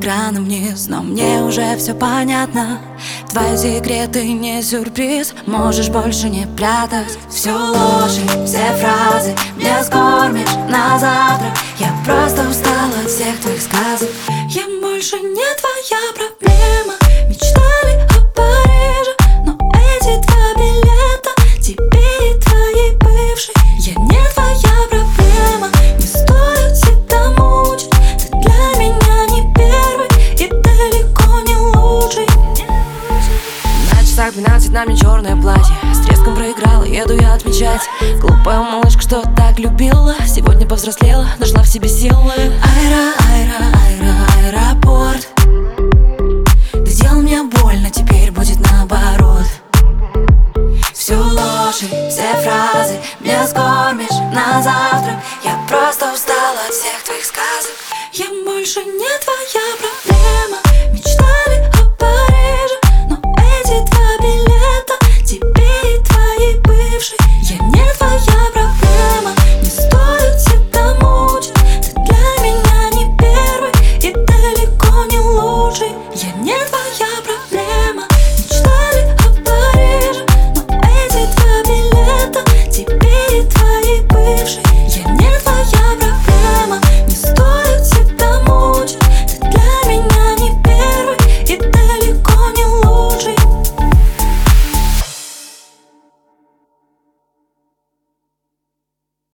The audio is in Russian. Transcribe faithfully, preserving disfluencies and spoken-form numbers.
экраном вниз, но мне уже все понятно. Твои секреты не сюрприз, можешь больше не прятать. Всю ложь и все фразы мне скормишь на завтра. Я просто устала от всех твоих сказок. Я больше не твоя проблема. Мечтали о Париже, но эти два билета тебе и твоей бывшей. Я не твоя проблема, не стоит себя мучить. Ты для меня не первый и далеко не лучший. На часах двенадцать, на мне черное платье. С треском проиграла, еду я отмечать. Глупая малышка, что так любила, сегодня повзрослела, нашла в себе силы. Айра, айра, айра, аэропорт. Ты сделал мне больно, теперь будет наоборот. Всю ложь и все фразы мне скормишь на завтрак. Я просто устала от всех твоих сказок. Я больше не твоя проблема.